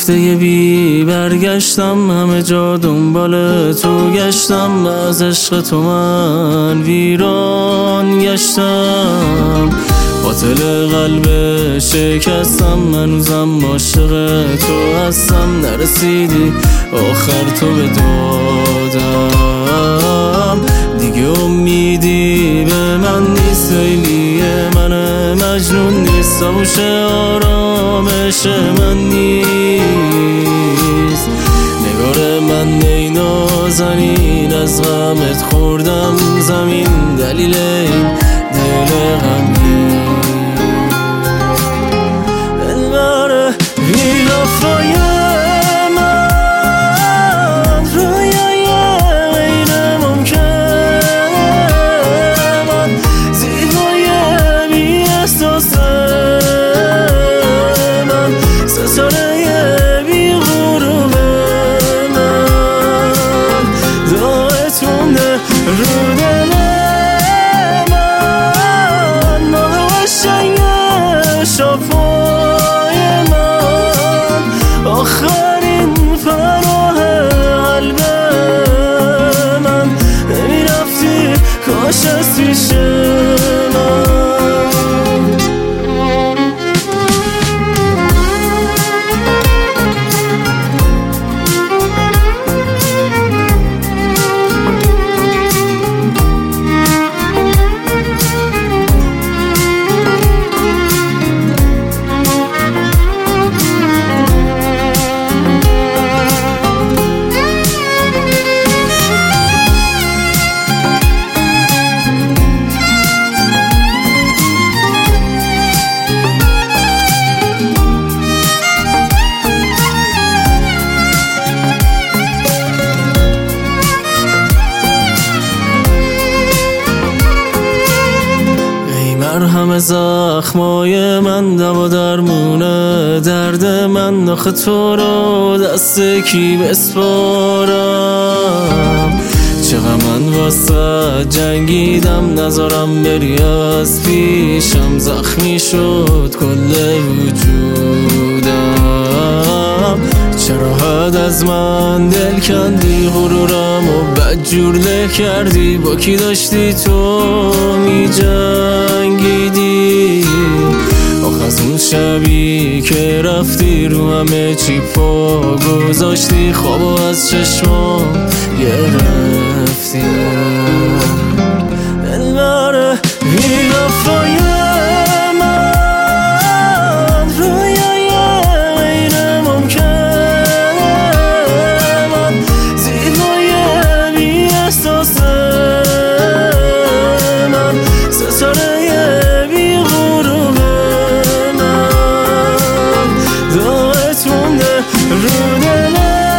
رفته بی برگشتم، همه جا دنبال تو گشتم، از عشق تو من ویران گشتم. قاتل قلب شکستم، هنوزم عاشق تو هستم. نرسیدی آخر تو به دادم، دیگه امیدی به من نیست، لیلی من مجنون نیست، سبوش آرامش من نیست. نگار من ای نازنین، از غمت خوردم زمین، دلیل این دل غمگین. دلبر بی وفای من، رویای غیر ممکن من، زیبای بی احساس من، ستاره بی غروب من، داغت مونده رو دل من، ماه قشنگ شفای من، آخرین پناه قلب من. نمیرفتی کاش از پیش من. مرهم زخمای من، دوا درمونه درد من، آخه تو رو دست کی بسپارم؟ چقدر من واسه جنگیدم، نذارم بری از پیشم، زخمی شد کل وجودم. چرا حد از من دل کندی، غرورم و بدجور له کردی، با کی داشتی تو می جنگیدی؟ آخه از اون شبی که رفتی رو همه چی پا گذاشتی، خوابو از چشمام گرفتی. دلبر بی وفای من، رویای غیر ممکن من، زیبای بی احساس من، ستاره بی غروب من، داغت مونده رو دل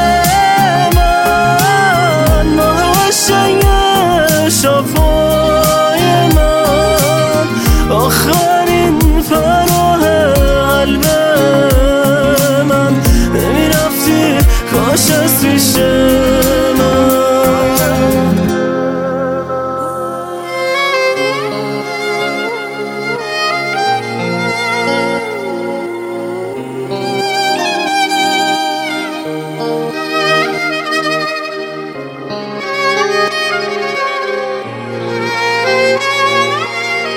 من، ماه قشنگ شفای من، آخرین پناه قلب من. نمیرفتی کاش از پیش من.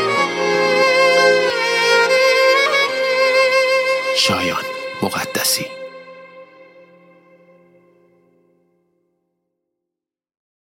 شایان مقدسی.